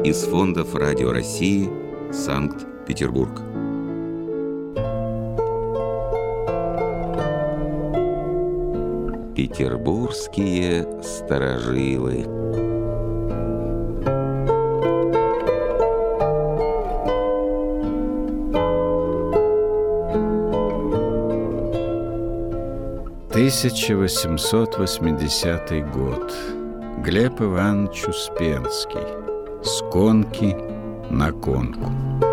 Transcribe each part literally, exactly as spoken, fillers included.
из фондов Радио России, Санкт-Петербург. Петербургские старожилы. тысяча восемьсот восьмидесятый год. Глеб Иванович Успенский. С конки на конку.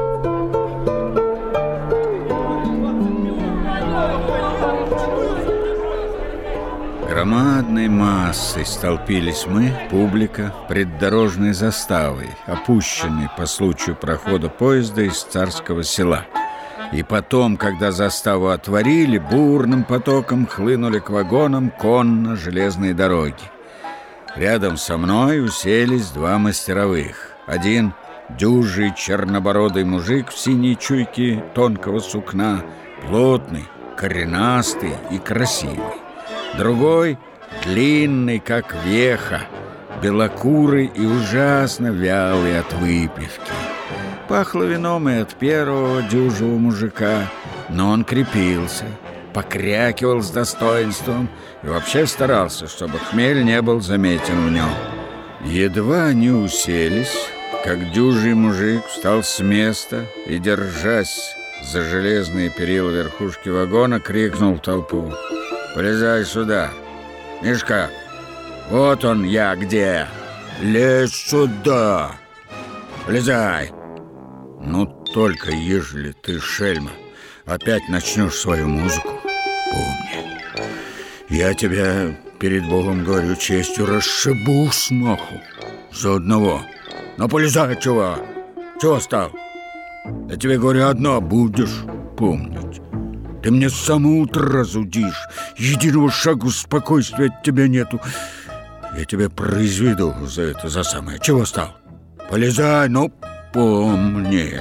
Громадной массой столпились мы, публика, пред дорожной заставой, опущенной по случаю прохода поезда из Царского Села. И потом, когда заставу отворили, бурным потоком хлынули к вагонам конно-железные дороги. Рядом со мной уселись два мастеровых. Один дюжий чернобородый мужик в синей чуйке тонкого сукна, плотный, коренастый и красивый. Другой длинный, как веха, белокурый и ужасно вялый от выпивки. Пахло вином и от первого дюжего мужика, но он крепился, покрякивал с достоинством и вообще старался, чтобы хмель не был заметен в нем. Едва они уселись, как дюжий мужик встал с места и, держась за железные перила верхушки вагона, крикнул в толпу: «Полезай сюда, Мишка! Вот он я где! Лезь сюда! Полезай!» «Ну, только ежели ты, шельма, опять начнешь свою музыку, помни, я тебя перед Богом говорю, честью расшибу с маху за одного. Ну, полезай, чего? Чего стал? Я тебе говорю одно, будешь помнить. Ты мне с самого утра зудишь, единого шагу спокойствия от тебя нету. Я тебя произведу за это, за самое. Чего стал? Полезай, ну, помни!»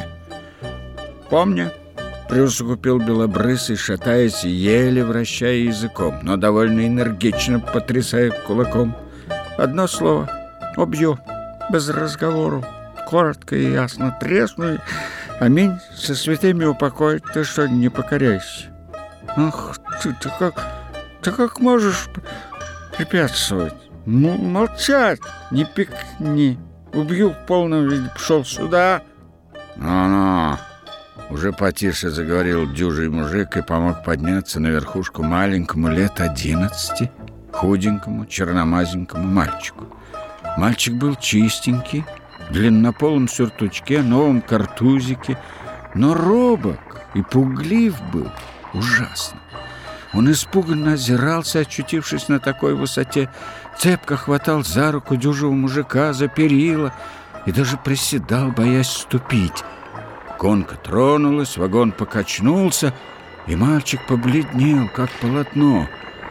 «Помни!» — присукупил белобрысый, шатаясь и еле вращая языком, но довольно энергично потрясая кулаком. «Одно слово — убью, без разговору, коротко и ясно тресну, аминь, со святыми упокоить, ты что, не покоряйся?» «Ах, ты, ты как, ты как можешь препятствовать? Ну, молчать, не пикни. Убью в полном виде, пошел сюда!» «Ну-ну!» — уже потише заговорил дюжий мужик и помог подняться на верхушку маленькому лет одиннадцати, худенькому, черномазенькому мальчику. Мальчик был чистенький, в длиннополом сюртучке, новом картузике, но робок и пуглив был ужасно. Он испуганно озирался, очутившись на такой высоте, цепко хватал за руку дюжего мужика, за перила и даже приседал, боясь ступить. Конка тронулась, вагон покачнулся, и мальчик побледнел, как полотно.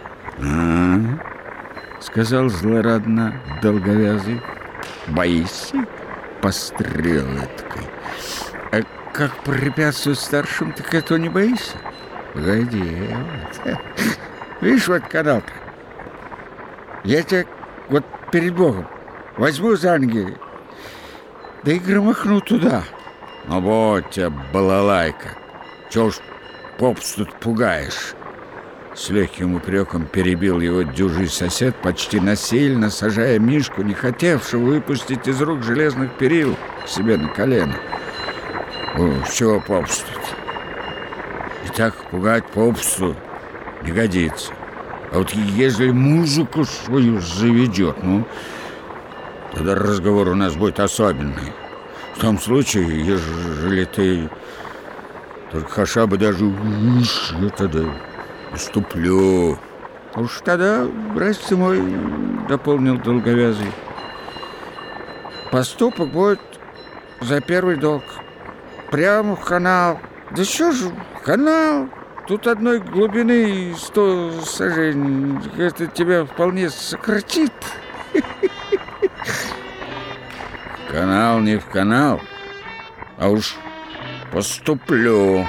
«А, — сказал злорадно долговязый, — боишься, пострелыткой? А как препятствовать старшим, так этого не боишься? Погоди, вот. Видишь, вот канал-то? Я тебя вот перед Богом возьму за ноги, да и громыхну туда». «Ну вот тебе, балалайка, чего ж попусту пугаешь?» С легким упреком перебил его дюжий сосед, почти насильно сажая Мишку, не хотевшего выпустить из рук железных перил себе на колено. «О, чего попусту-то? И так пугать попусту не годится. А вот если музыку свою заведет, ну, тогда разговор у нас будет особенный. В том случае, ежели ты только хаша бы даже уж, я тогда уступлю». «Уж тогда, братец мой, — дополнил долговязый, — поступок будет за первый долг. Прямо в канал. Да что ж, канал? Тут одной глубины сто сажений. Это тебя вполне сократит». «Канал не в канал, а уж поступлю».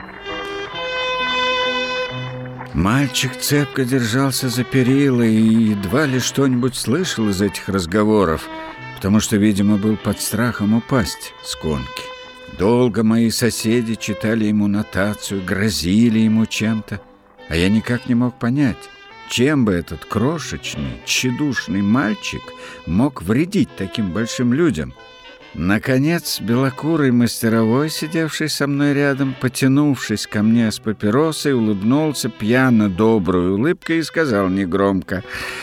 Мальчик цепко держался за перила и едва ли что-нибудь слышал из этих разговоров, потому что, видимо, был под страхом упасть с конки. Долго мои соседи читали ему нотацию, грозили ему чем-то, а я никак не мог понять, чем бы этот крошечный, тщедушный мальчик мог вредить таким большим людям. Наконец, белокурый мастеровой, сидевший со мной рядом, потянувшись ко мне с папиросой, улыбнулся пьяно доброй улыбкой и сказал негромко: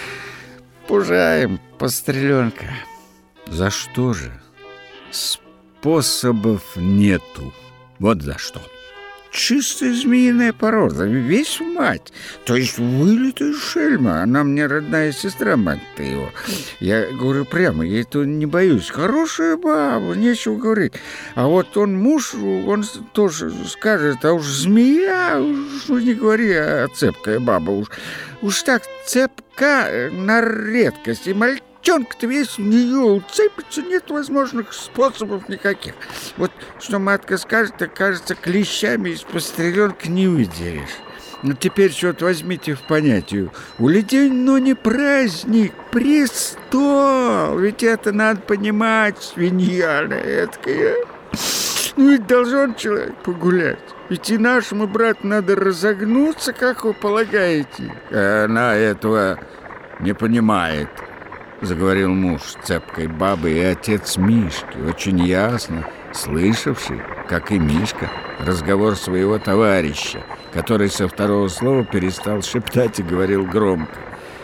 «Пужаем, постреленка». «За что же?» «Способов нету. Вот за что». «Чистая змеиная порода, весь в мать. То есть вылитая шельма. Она мне родная сестра, мать-то его. Я говорю прямо, я этого не боюсь. Хорошая баба, нечего говорить. А вот он муж, он тоже скажет, а уж змея, уж не говори, а цепкая баба. Уж, уж так цепка на редкость. И мальчик Девчонка-то весь в нее уцепится, нет возможных способов никаких. Вот что матка скажет, так, кажется, клещами из постреленки не выдерешь. Ну, теперь что-то возьмите в понятие. У людей, ну, не праздник, престол. Ведь это надо понимать, свинья эткая. Ну, ведь должен человек погулять. Ведь и нашему брату надо разогнуться, как вы полагаете. А она этого не понимает, заговорил муж цепкой бабы и отец Мишки, очень ясно слышавший, как и Мишка, разговор своего товарища, который со второго слова перестал шептать и говорил громко.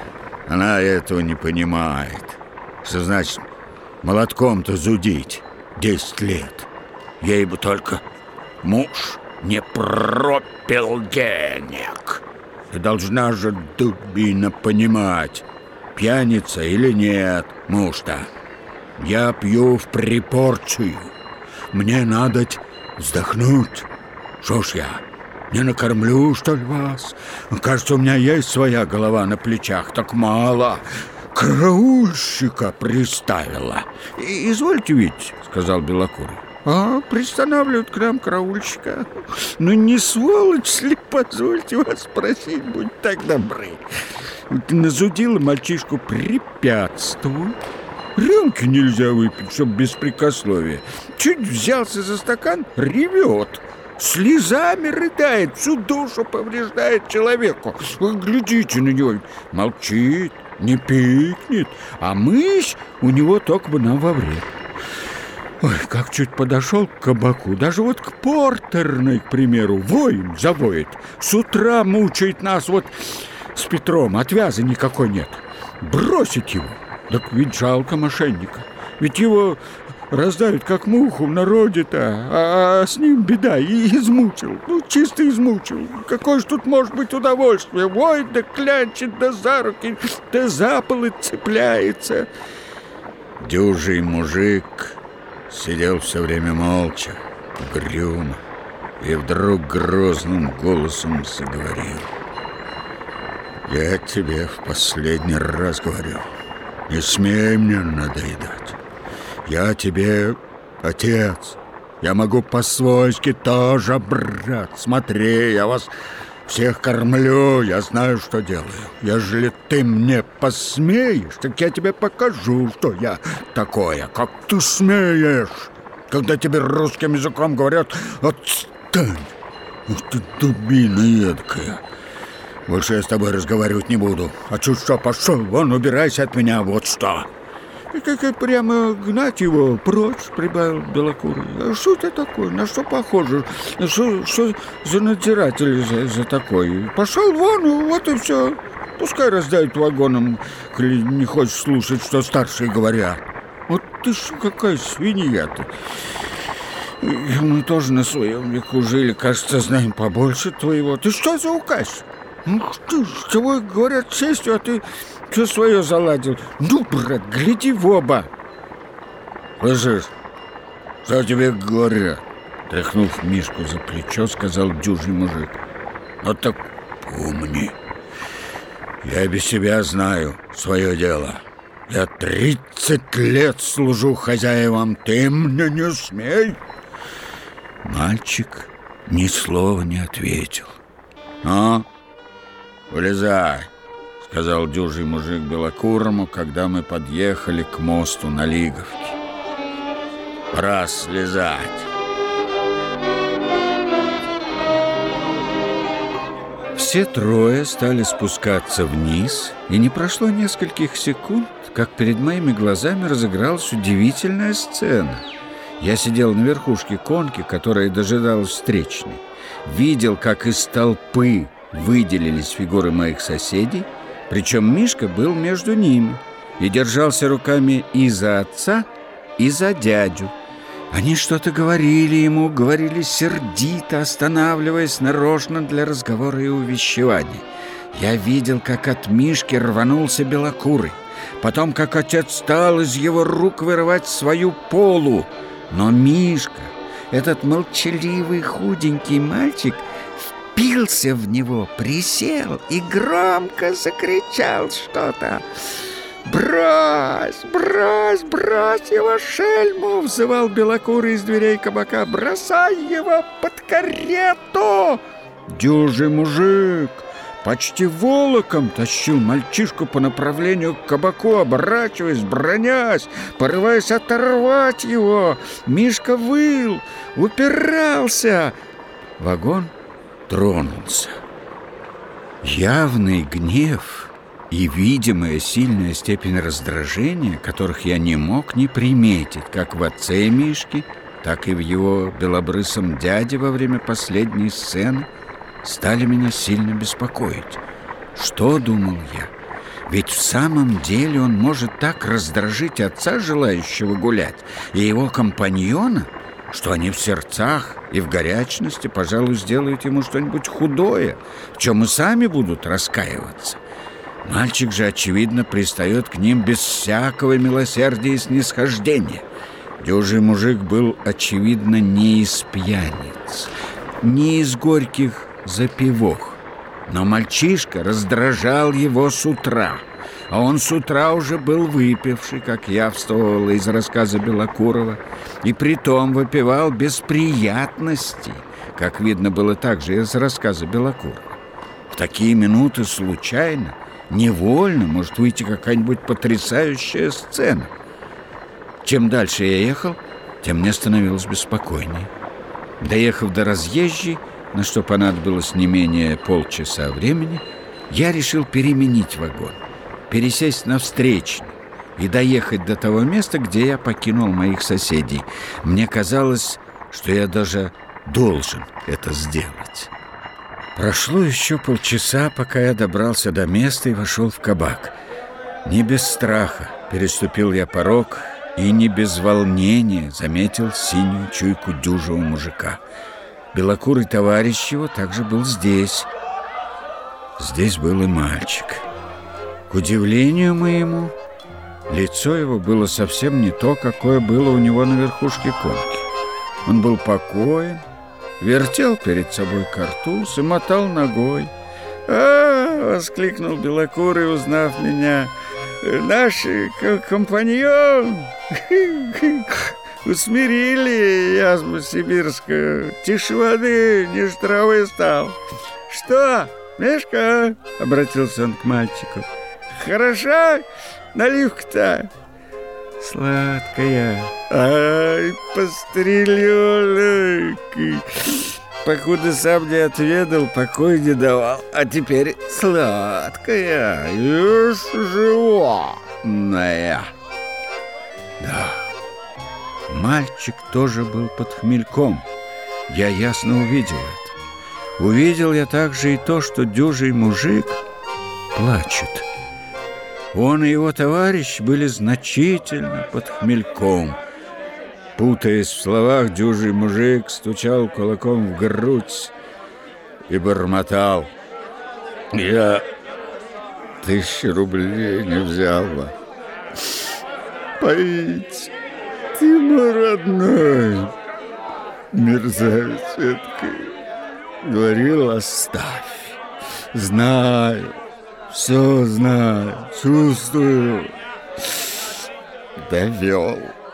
Она этого не понимает. Что значит молотком-то зудить десять лет? Ей бы только муж не пропил денег. Ты должна же, дубина, понимать, пьяница или нет, муж-то. Я пью в припорцию. Мне надо вздохнуть. Что ж я, не накормлю, что ли, вас? Кажется, у меня есть своя голова на плечах, так мало. Караульщика приставила. Извольте видеть, сказал белокурый. А, пристанавливают к нам караульщика. Ну не сволочь ли, позвольте вас спросить, будь так добры. Назудила мальчишку препятствовать. Рюмки нельзя выпить, чтоб беспрекословие. Чуть взялся за стакан, ревет. Слезами рыдает, всю душу повреждает человеку. Вы глядите на него, молчит, не пикнет. А мысь у него только бы нам во вред. Ой, как чуть подошел к кабаку, даже вот к портерной, к примеру, воин завоет. С утра мучает нас вот с Петром, отвяза никакой нет. Бросить его, так ведь жалко мошенника. Ведь его раздают как муху в народе-то, а, а с ним беда, и измучил, ну чисто измучил. Какое ж тут может быть удовольствие? Воет да клянчит, да за руки, да за полы цепляется. Дюжий мужик сидел все время молча, угрюмо, и вдруг грозным голосом заговорил. Я тебе в последний раз говорю, не смей мне надоедать. Я тебе отец, я могу по-свойски тоже, брат. Смотри, я вас всех кормлю, я знаю, что делаю. Ежели ты мне посмеешь, так я тебе покажу, что я такое, как ты смеешь. Когда тебе русским языком говорят, отстань. Ух ты, дубина эдкая. Больше я с тобой разговаривать не буду. А чуть что, пошел вон, убирайся от меня, вот что. И как прямо гнать его прочь, прибавил белокурый. А что это такое? На что похоже? Что, что за надзиратель за, за такой? Пошел вон, вот и все. Пускай раздают вагоном, коли не хочешь слушать, что старшие говорят. Вот ты что, какая свинья-то. Мы тоже на своем веку жили, кажется, знаем побольше твоего. Ты что за указ? Ух ты, с тобой говорят честью, а ты все свое заладил. Ну, брат, гляди в оба. Слышишь, что тебе говорят? Тряхнув Мишку за плечо, сказал дюжий мужик. Ну так помни, я без себя знаю свое дело. Я тридцать лет служу хозяевам, ты мне не смей. Мальчик ни слова не ответил. А? Вылезай, — сказал дюжий мужик белокурому, когда мы подъехали к мосту на Лиговке. «Пора слезать». Все трое стали спускаться вниз, и не прошло нескольких секунд, как перед моими глазами разыгралась удивительная сцена. Я сидел на верхушке конки, которая дожидалась встречной, видел, как из толпы выделились фигуры моих соседей, причем Мишка был между ними и держался руками и за отца, и за дядю. Они что-то говорили ему, говорили сердито, останавливаясь нарочно для разговора и увещевания. Я видел, как от Мишки рванулся белокурый, потом, как отец стал из его рук вырывать свою полу. Но Мишка, этот молчаливый худенький мальчик, впился в него, присел и громко закричал что-то. «Брось, брось, брось его, шельму!» — взывал белокурый из дверей кабака. «Бросай его под карету!» Дюжий мужик почти волоком тащил мальчишку по направлению к кабаку, оборачиваясь, бронясь, порываясь оторвать его. Мишка выл, упирался. Вагон тронулся. Явный гнев и видимая сильная степень раздражения, которых я не мог не приметить, как в отце Мишки, так и в его белобрысом дяде во время последней сцены, стали меня сильно беспокоить. Что думал я? Ведь в самом деле он может так раздражить отца, желающего гулять, и его компаньона, что они в сердцах и в горячности, пожалуй, сделают ему что-нибудь худое, в чем и сами будут раскаиваться. Мальчик же, очевидно, пристает к ним без всякого милосердия и снисхождения. Дюжий мужик был, очевидно, не из пьяниц, не из горьких запивох. Но мальчишка раздражал его с утра, а он с утра уже был выпивший, как явствовало из рассказа Белокурова, и притом выпивал без приятностей, как видно было также из рассказа Белокурова. В такие минуты случайно, невольно может выйти какая-нибудь потрясающая сцена. Чем дальше я ехал, тем мне становилось беспокойнее. Доехав до разъезжей, на что понадобилось не менее полчаса времени, я решил переменить вагон, пересесть на встречный и доехать до того места, где я покинул моих соседей. Мне казалось, что я даже должен это сделать. Прошло еще полчаса, пока я добрался до места и вошел в кабак. Не без страха переступил я порог и не без волнения заметил синюю чуйку дюжего мужика. Белокурый товарищ его также был здесь. Здесь был и мальчик. К удивлению моему, лицо его было совсем не то, какое было у него на верхушке конки. Он был покоен, вертел перед собой картуз и мотал ногой. «А!» — воскликнул Белокурый, узнав меня. «Наш компаньон! Усмирили язму сибирскую, тише воды, ниже травы стал. Что, Мишка?» — обратился он к мальчику. «Хороша наливка-то?» «Сладкая». «Ай, постреленок! Покуда сам не отведал, покой не давал, а теперь сладкая, ешь животная». Да, мальчик тоже был под хмельком. Я ясно увидел это. Увидел я также и то, что дюжий мужик плачет. Он и его товарищ были значительно под хмельком. Путаясь в словах, дюжий мужик стучал кулаком в грудь и бормотал: «Я тысячи рублей не взял бы. Поить, ты мой родной, мерзавец эткий, говорил, оставь. Знаю, все знаю, чувствую. Довел.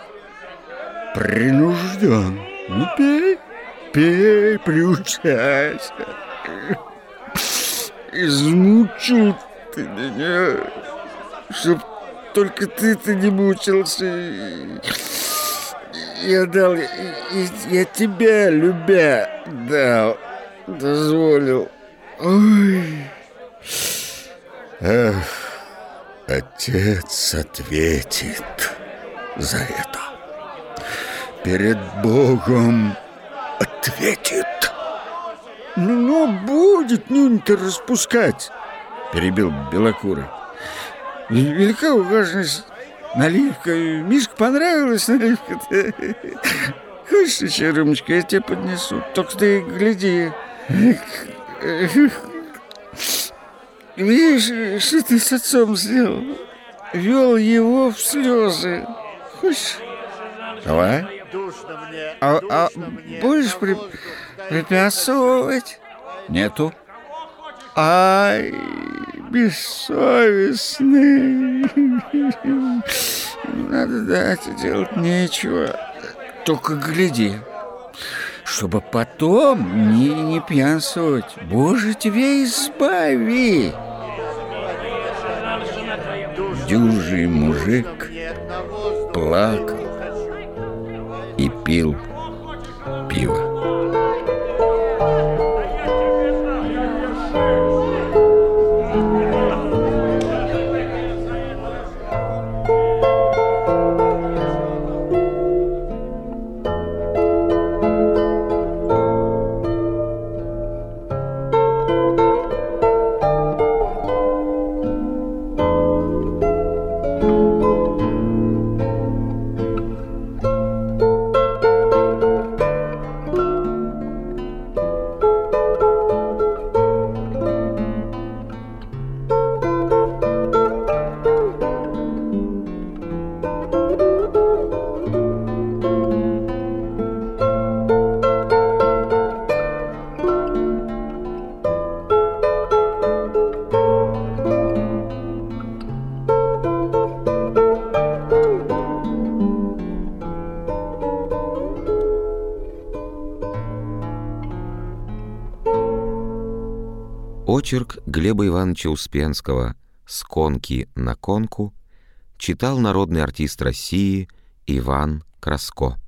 Принужден. Ну, пей, пей, приучайся. Измучил ты меня, чтоб только ты-то не мучился. Я дал, я, я тебя, любя, дал, дозволил. Ой. Эх, отец ответит за это. Перед Богом ответит. Ну, ну будет нюнь-то распускать, перебил Белокурый. Велика важность. Наливка. Мишка, понравилась наливка-то? Хочешь еще рюмочку, я тебе поднесу. Только ты гляди. Видишь, что ты с отцом сделал? Вел его в слезы. Хочешь? Давай. А, а будешь при... приплясывать? Нету. Ай, бессовестный. Надо дать, делать нечего. Только гляди, чтобы потом не, не пьянствовать. Боже, тебя избави. Дюжий мужик плакал и пил пиво. Очерк Глеба Ивановича Успенского «С конки на конку» читал народный артист России Иван Краско.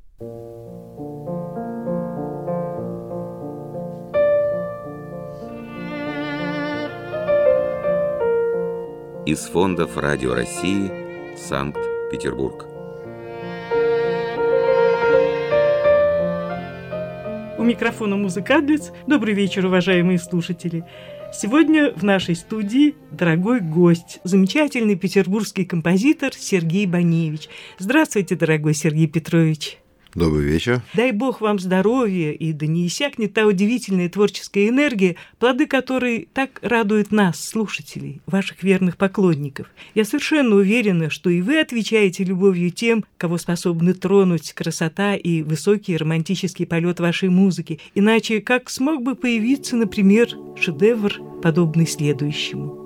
Из фондов Радио России, Санкт-Петербург. У микрофона «Музыкадлиц». Добрый вечер, уважаемые слушатели. Сегодня в нашей студии дорогой гость, замечательный петербургский композитор Сергей Боневич. Здравствуйте, дорогой Сергей Петрович. Добрый вечер. Дай Бог вам здоровья, и да не иссякнет та удивительная творческая энергия, плоды которой так радуют нас, слушателей, ваших верных поклонников. Я совершенно уверена, что и вы отвечаете любовью тем, кого способны тронуть красота и высокий романтический полет вашей музыки. Иначе как смог бы появиться, например, шедевр, подобный следующему?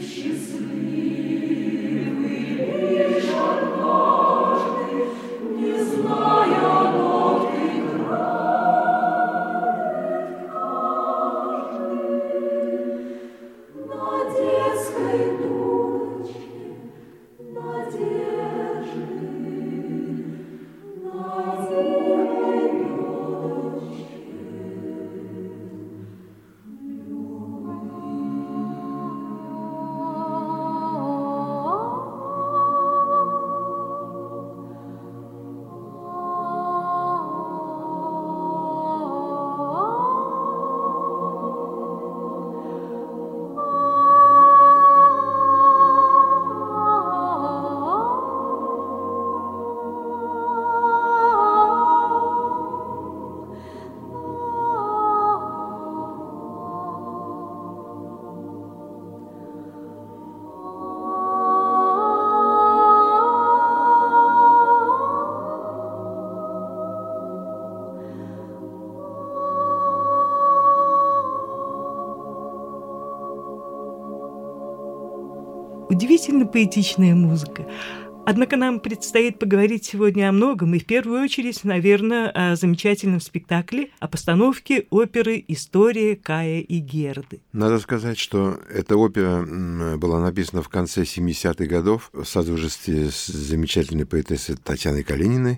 Удивительно поэтичная музыка. Однако нам предстоит поговорить сегодня о многом, и в первую очередь, наверное, о замечательном спектакле, о постановке оперы «История Кая и Герды». Надо сказать, что эта опера была написана в конце семидесятых годов в содружестве с замечательной поэтессой Татьяной Калининой,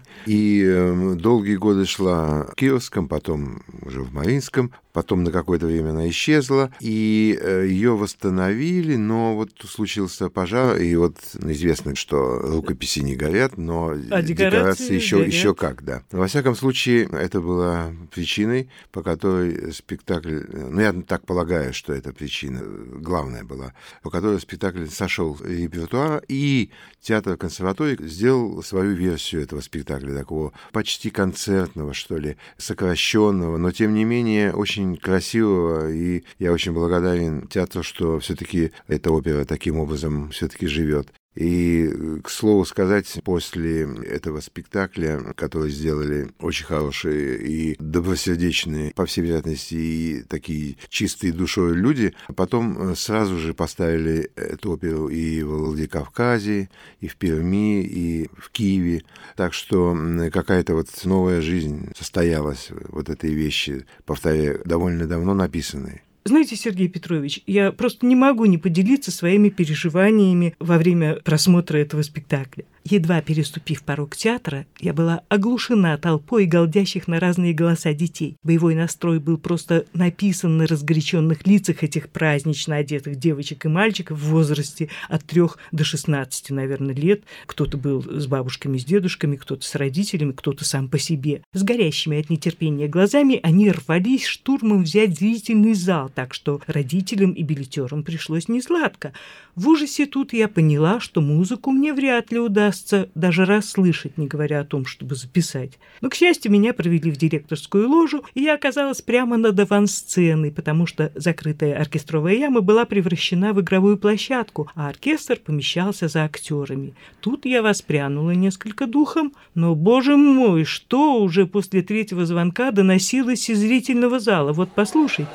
и долгие годы шла в Кировском, потом уже в Мариинском, потом на какое-то время она исчезла, и ее восстановили, но вот случился пожар, и вот известно, что рукописи не горят, но а декорации, декорации еще, горят. еще как, да. Во всяком случае, это была причиной, по которой спектакль, ну, я так полагаю, что эта причина главная была, по которой спектакль сошел с репертуара, и театр консерватории сделал свою версию этого спектакля, такого почти концертного, что ли, сокращенного, но, тем не менее, очень красивого, и я очень благодарен театру, что все-таки эта опера таким образом все-таки живет. И, к слову сказать, после этого спектакля, который сделали очень хорошие и добросердечные, по всей вероятности, и такие чистые душой люди, потом сразу же поставили эту оперу и в Владикавказе, и в Перми, и в Киеве. Так что какая-то вот новая жизнь состоялась вот этой вещи, повторяю, довольно давно написанной. Знаете, Сергей Петрович, я просто не могу не поделиться своими переживаниями во время просмотра этого спектакля. Едва переступив порог театра, я была оглушена толпой галдящих на разные голоса детей. Боевой настрой был просто написан на разгоряченных лицах этих празднично одетых девочек и мальчиков в возрасте от трех до шестнадцати, наверное, лет. Кто-то был с бабушками, с дедушками, кто-то с родителями, кто-то сам по себе. С горящими от нетерпения глазами они рвались штурмом взять зрительный зал, так что родителям и билетерам пришлось несладко. В ужасе тут я поняла, что музыку мне вряд ли удастся даже расслышать, не говоря о том, чтобы записать. Но, к счастью, меня провели в директорскую ложу, и я оказалась прямо над авансценой, потому что закрытая оркестровая яма была превращена в игровую площадку, а оркестр помещался за актерами. Тут я воспрянула несколько духом, но, боже мой, что уже после третьего звонка доносилось из зрительного зала? Вот послушайте.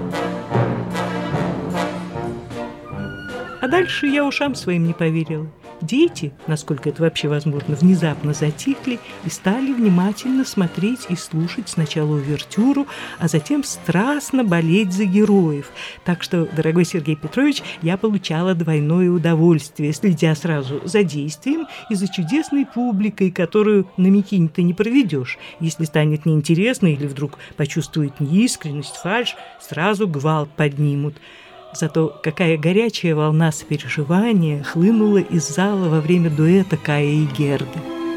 А дальше я ушам своим не поверила. Дети, насколько это вообще возможно, внезапно затихли и стали внимательно смотреть и слушать сначала увертюру, а затем страстно болеть за героев. Так что, дорогой Сергей Петрович, я получала двойное удовольствие, следя сразу за действием и за чудесной публикой, которую на Микине ты не проведешь. Если станет неинтересно или вдруг почувствует неискренность, фальшь, сразу гвалт поднимут. Зато какая горячая волна сопереживания хлынула из зала во время дуэта Кая и Герды.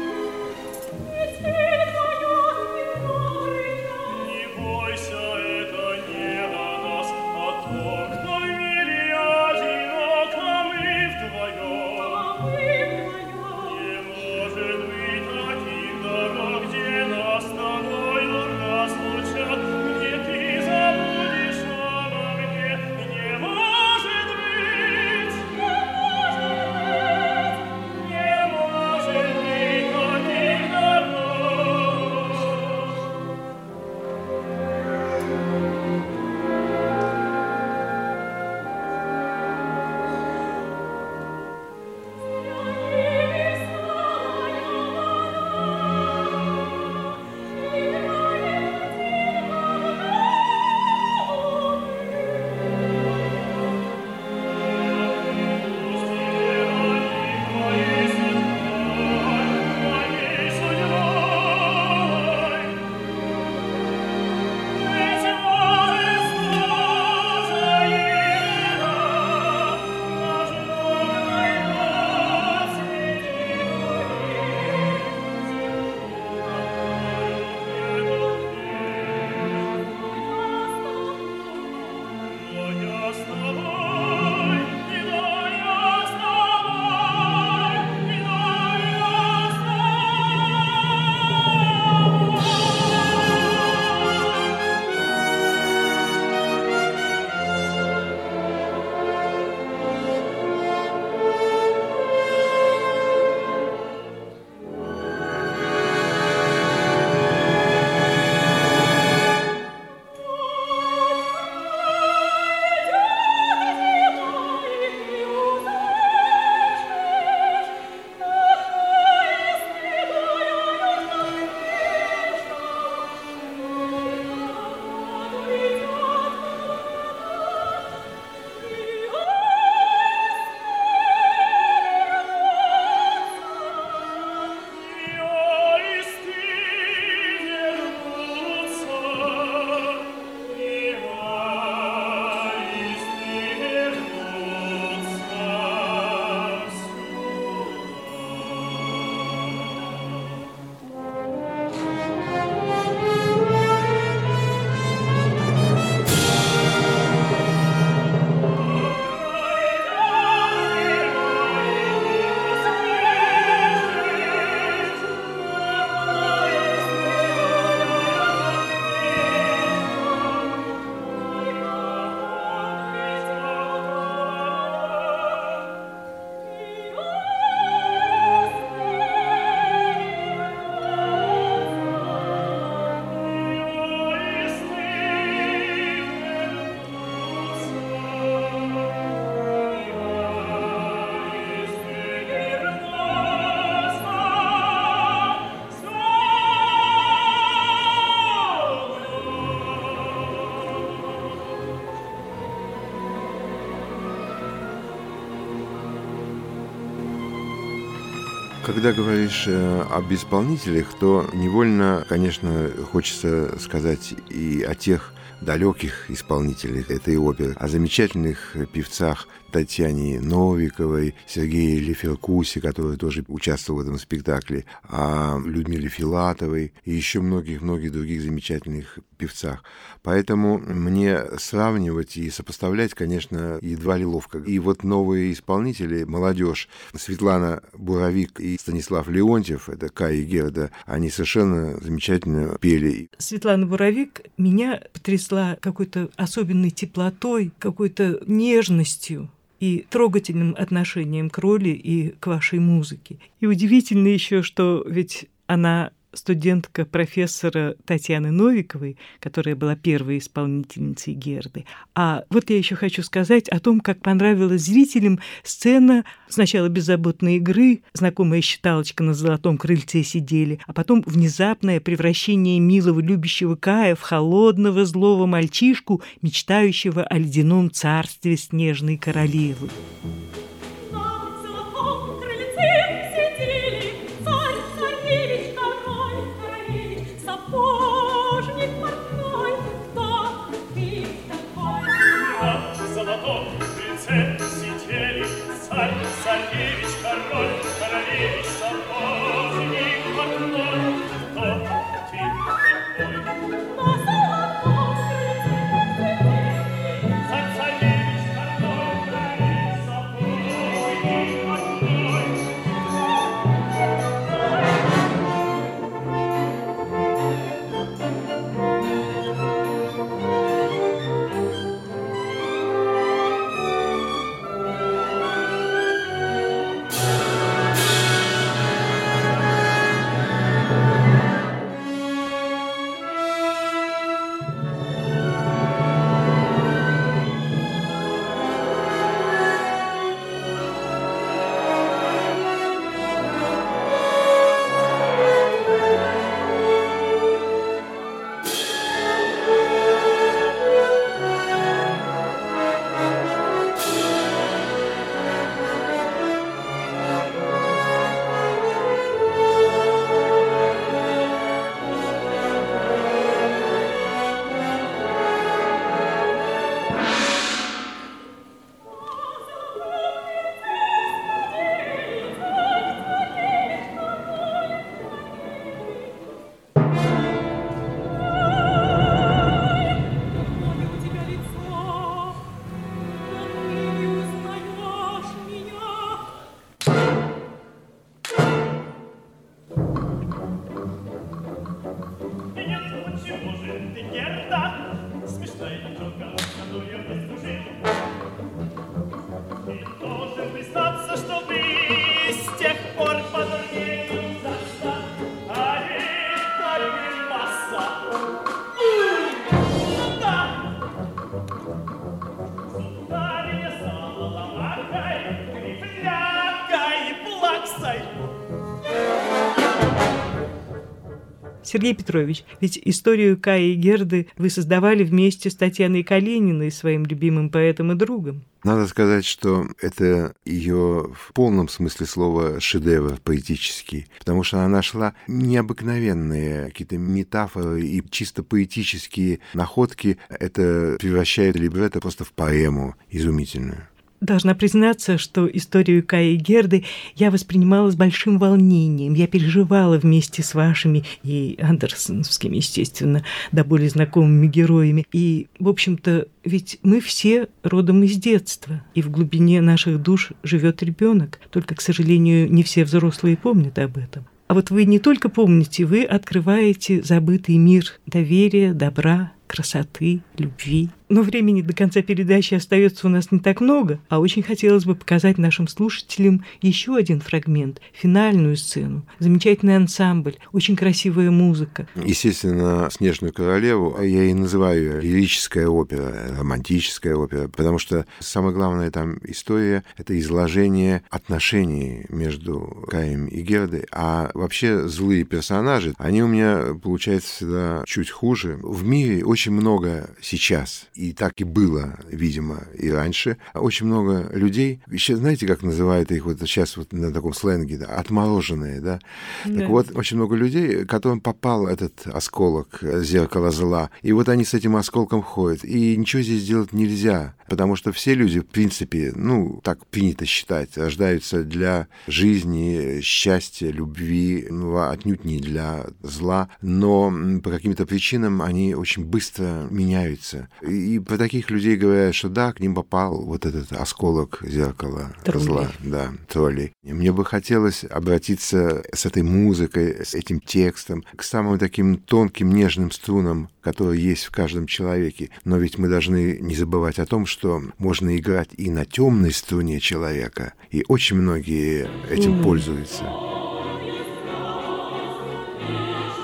Когда говоришь э, об исполнителях, то невольно, конечно, хочется сказать и о тех далеких исполнителях этой оперы, о замечательных певцах Татьяне Новиковой, Сергее Леферкусе, который тоже участвовал в этом спектакле, о Людмиле Филатовой и еще многих-многих других замечательных певцах. Поэтому мне сравнивать и сопоставлять, конечно, едва ли ловко. И вот новые исполнители, молодежь, Светлана Буровик и Станислав Леонтьев, это Кая и Герда, они совершенно замечательно пели. Светлана Буровик меня потрясла какой-то особенной теплотой, какой-то нежностью и трогательным отношением к роли и к вашей музыке. И удивительно еще, что ведь она студентка профессора Татьяны Новиковой, которая была первой исполнительницей Герды. А вот я еще хочу сказать о том, как понравилась зрителям сцена сначала беззаботной игры, знакомая считалочка на золотом крыльце сидели, а потом внезапное превращение милого любящего Кая в холодного злого мальчишку, мечтающего о ледяном царстве снежной королевы. Сергей Петрович, ведь историю Кая и Герды вы создавали вместе с Татьяной Калениной, своим любимым поэтом и другом. Надо сказать, что это ее в полном смысле слова шедевр поэтический, потому что она нашла необыкновенные какие-то метафоры и чисто поэтические находки. Это превращает либретто просто в поэму изумительную. Должна признаться, что историю Кая и Герды я воспринимала с большим волнением. Я переживала вместе с вашими и андерсоновскими, естественно, да более знакомыми героями. И, в общем-то, ведь мы все родом из детства, и в глубине наших душ живет ребенок. Только, к сожалению, не все взрослые помнят об этом. А вот вы не только помните, вы открываете забытый мир доверия, добра, красоты, любви. Но времени до конца передачи остается у нас не так много, а очень хотелось бы показать нашим слушателям еще один фрагмент, финальную сцену. Замечательный ансамбль, очень красивая музыка. Естественно, «Снежную королеву» я и называю лирическая опера, романтическая опера, потому что самая главная там история — это изложение отношений между Каем и Гердой, а вообще злые персонажи, они у меня получаются всегда чуть хуже. В мире очень много сейчас, и так и было, видимо, и раньше, очень много людей, еще знаете, как называют их вот сейчас вот на таком сленге, да, отмороженные, да? Да. Так вот, очень много людей, которым попал этот осколок зеркала зла, и вот они с этим осколком ходят, и ничего здесь делать нельзя, потому что все люди, в принципе, ну, так принято считать, рождаются для жизни, счастья, любви, ну, отнюдь не для зла, но по каким-то причинам они очень быстро меняются. И про таких людей говорят, что да, к ним попал вот этот осколок зеркала троллей. Зла, да, троллей. Мне бы хотелось обратиться с этой музыкой, с этим текстом к самым таким тонким, нежным струнам, которые есть в каждом человеке. Но ведь мы должны не забывать о том, что можно играть и на темной струне человека, и очень многие этим mm. пользуются.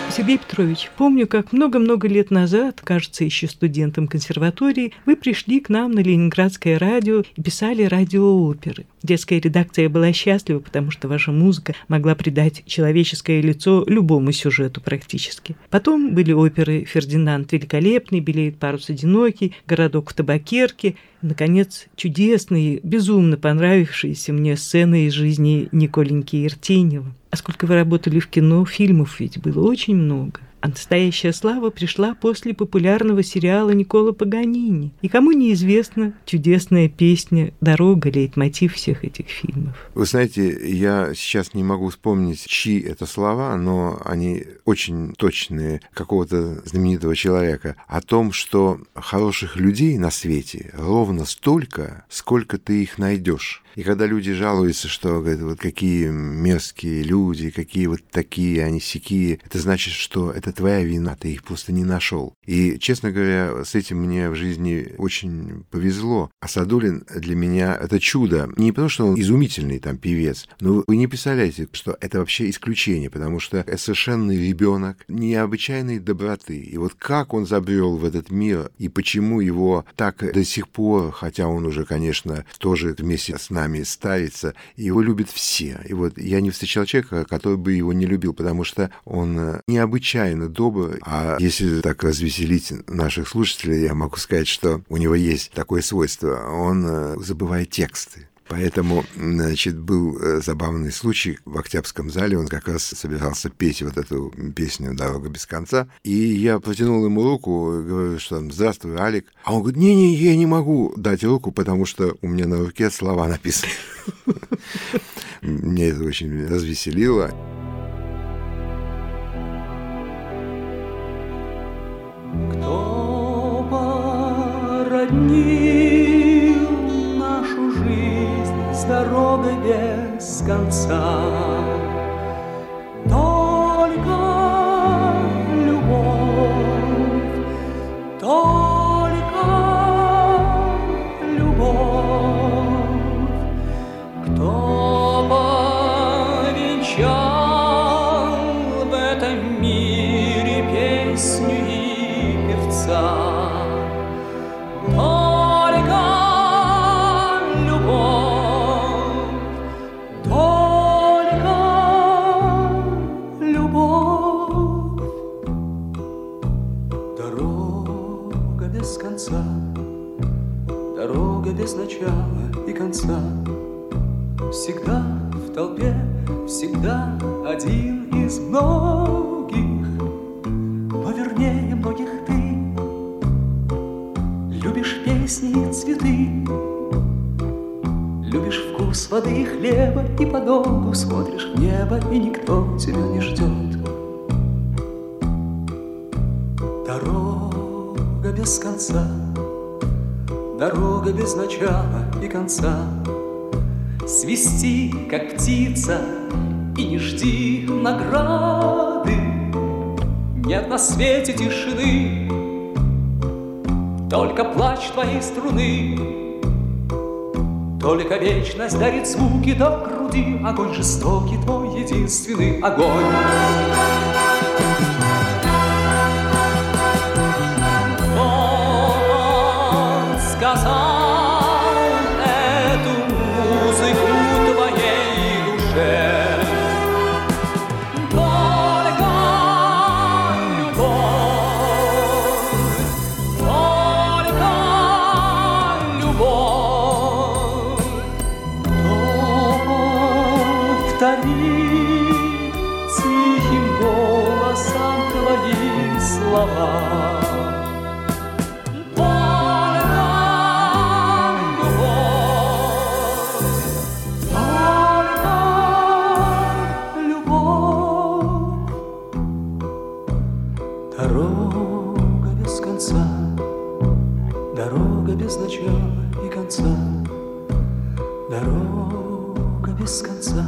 Сергей Петрович, помню, как много-много лет назад, кажется, еще студентом консерватории, вы пришли к нам на Ленинградское радио и писали радиооперы. Детская редакция была счастлива, потому что ваша музыка могла придать человеческое лицо любому сюжету практически. Потом были оперы «Фердинанд Великолепный», «Белеет парус одинокий», «Городок в табакерке», наконец, чудесные, безумно понравившиеся мне сцены из жизни Николеньки Иртеньева. А сколько вы работали в кино, фильмов ведь было очень много. А настоящая слава пришла после популярного сериала Никколо Паганини. И кому неизвестна чудесная песня «Дорога», лейтмотив всех этих фильмов. Вы знаете, я сейчас не могу вспомнить, чьи это слова, но они очень точные, какого-то знаменитого человека, о том, что хороших людей на свете ровно столько, сколько ты их найдешь. И когда люди жалуются, что говорят, вот какие мерзкие люди, какие вот такие, они сякие, это значит, что это твоя вина, ты их просто не нашел. И, честно говоря, с этим мне в жизни очень повезло. Асадуллин для меня это чудо. Не потому, что он изумительный там певец, но вы не представляете, что это вообще исключение, потому что это совершенный ребенок необычайной доброты. И вот как он забрел в этот мир, и почему его так до сих пор, хотя он уже, конечно, тоже вместе с нами ставится, его любят все. И вот я не встречал человека, который бы его не любил, потому что он необычайно добр. А если так развеселить наших слушателей, я могу сказать, что у него есть такое свойство. Он забывает тексты. Поэтому, значит, был забавный случай в Октябрьском зале, он как раз собирался петь вот эту песню «Дорога без конца», и я протянул ему руку, говорю, что «Здравствуй, Алик». А он говорит, не-не, я не могу дать руку, потому что у меня на руке слова написаны. Мне это очень развеселило. Кто породнил нашу жизнь с дорогой без конца? Только любовь, только любовь. Кто повенчал в этом мире песню и певца? Только любовь, только любовь. Дорога без конца, дорога без начала и конца. Всегда в толпе, всегда один из многих, но вернее многих ты. Любишь песни и цветы, любишь вкус воды и хлеба, и подолгу смотришь в небо, и никто тебя не ждет. Дорога без конца, дорога без начала и конца. Свисти, как птица, и не жди награды. Нет на свете тишины, только плач твоей струны. Только вечность дарит звуки до груди, огонь жестокий, твой единственный огонь. Он сказал эту музыку твоей душе. Только любовь, только любовь. Кто повторит тихим голосом твои слова? Дорога без конца, дорога без начала и конца, дорога без конца,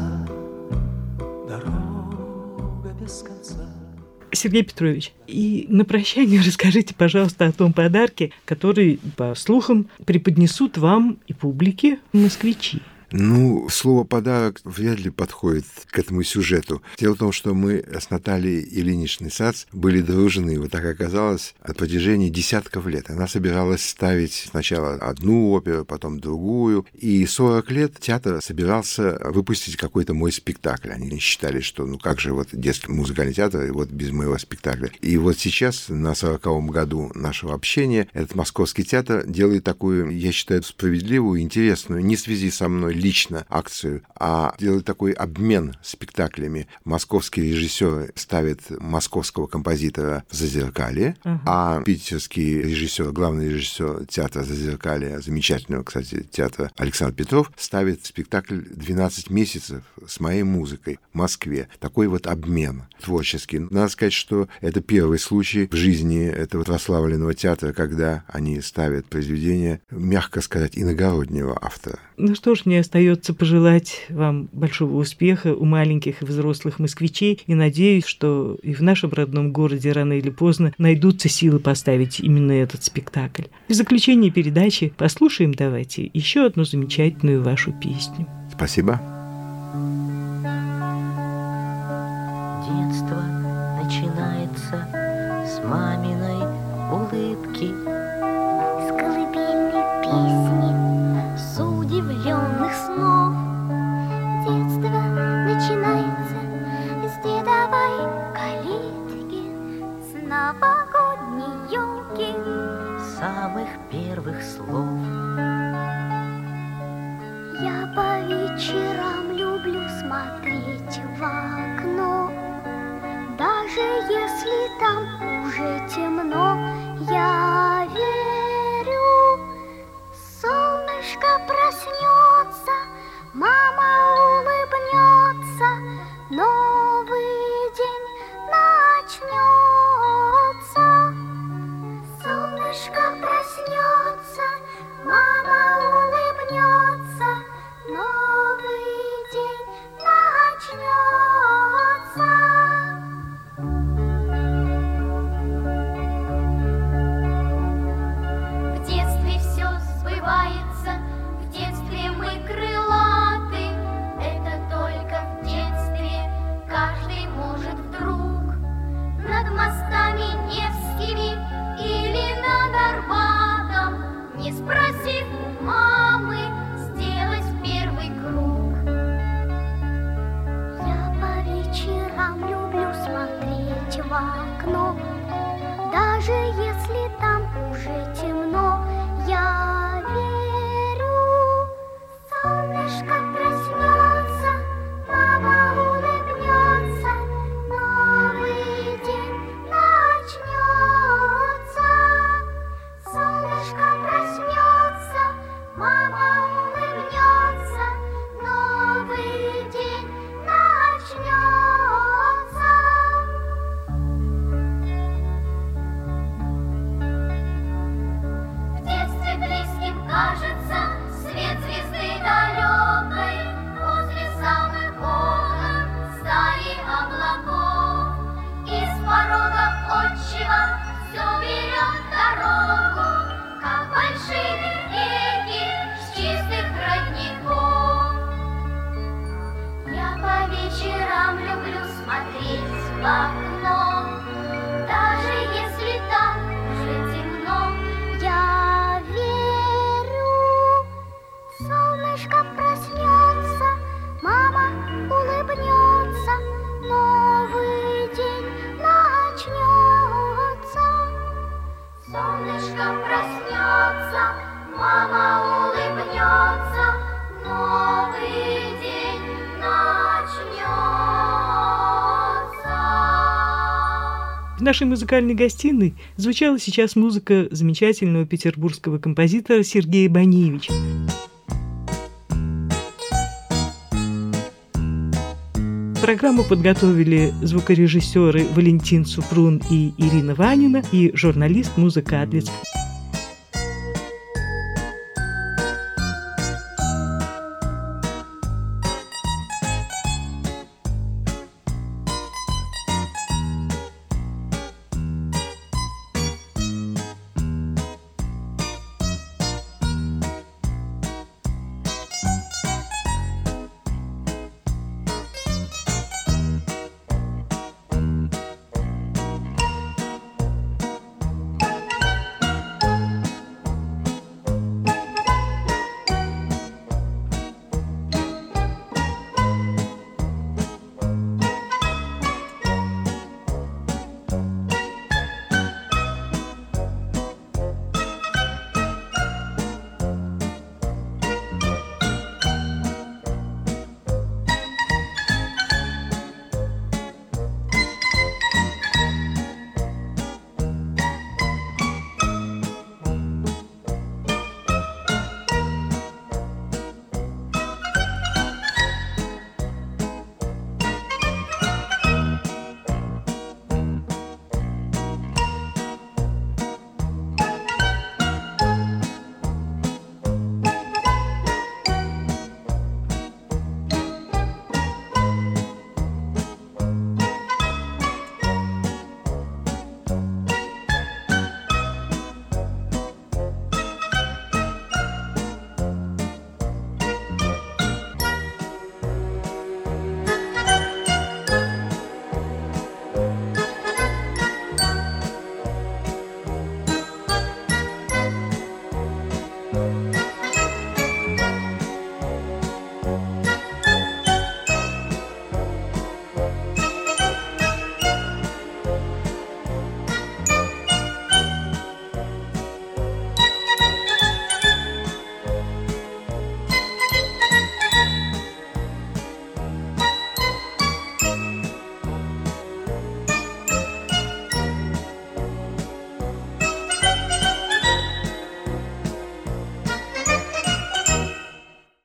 дорога без конца. Сергей Петрович, и на прощание расскажите, пожалуйста, о том подарке, который, по слухам, преподнесут вам и публике москвичи. Ну, слово «подарок» вряд ли подходит к этому сюжету. Дело в том, что мы с Натальей Ильиничной Сац были дружны, вот так оказалось, от протяжении десятков лет. Она собиралась ставить сначала одну оперу, потом другую, и сорок лет театр собирался выпустить какой-то мой спектакль. Они считали, что ну как же вот детский музыкальный театр, и вот без моего спектакля. И вот сейчас, на сороковом году нашего общения, этот Московский театр делает такую, я считаю, справедливую, интересную, не в связи со мной лично акцию, а делает такой обмен спектаклями. Московские режиссеры ставят московского композитора в Зазеркалье, uh-huh. а питерский режиссер, главный режиссер театра Зазеркалья, замечательного, кстати, театра Александр Петров, ставит спектакль «двенадцать месяцев» с моей музыкой в Москве. Такой вот обмен творческий. Надо сказать, что это первый случай в жизни этого прославленного театра, когда они ставят произведения, мягко сказать, иногороднего автора. Ну что ж, мне остается пожелать вам большого успеха у маленьких и взрослых москвичей, и надеюсь, что и в нашем родном городе рано или поздно найдутся силы поставить именно этот спектакль. В заключение передачи послушаем давайте еще одну замечательную вашу песню. Спасибо. Детство начинается с маминой улыбки, с колыбельной песни, с удивленных снов. Детство начинается с дедовой калитки, с новогодней елки, самых первых слов. Я по вечерам люблю смотреть в окно, даже если там уже темно. Я верю, солнышко проснется, мама улыбнется, новый день начнется. Солнышко проснется, мама улыбнется, новый день начнется. В детстве все сбывается, в детстве мы крылаты. Это только в детстве каждый может вдруг над мостами Невскими или над Арбатом, не спросив у мамы, сделать первый круг. Я по вечерам люблю смотреть в окно, даже если там уже темно. Я верю, солнышко проснется, мама улыбнется, новый день начнется. Солнышко проснется, мама улыбнется, новый день начнется. В детстве близким кажется свет звезды далекой возле самых окон стаи облаков. Из порога отчего все берет дорогу, как большие реки с чистых родников. Я по вечерам люблю смотреть в окно, даже если там уже темно. Я верю, солнышко проснется, мама улыбнется, новый день начнется. Солнышко проснется, мама улыбнется, новый день начнется. В нашей музыкальной гостиной звучала сейчас музыка замечательного петербургского композитора Сергея Боневича. Программу подготовили звукорежиссеры Валентин Супрун и Ирина Ванина и журналист Музыка Адлец.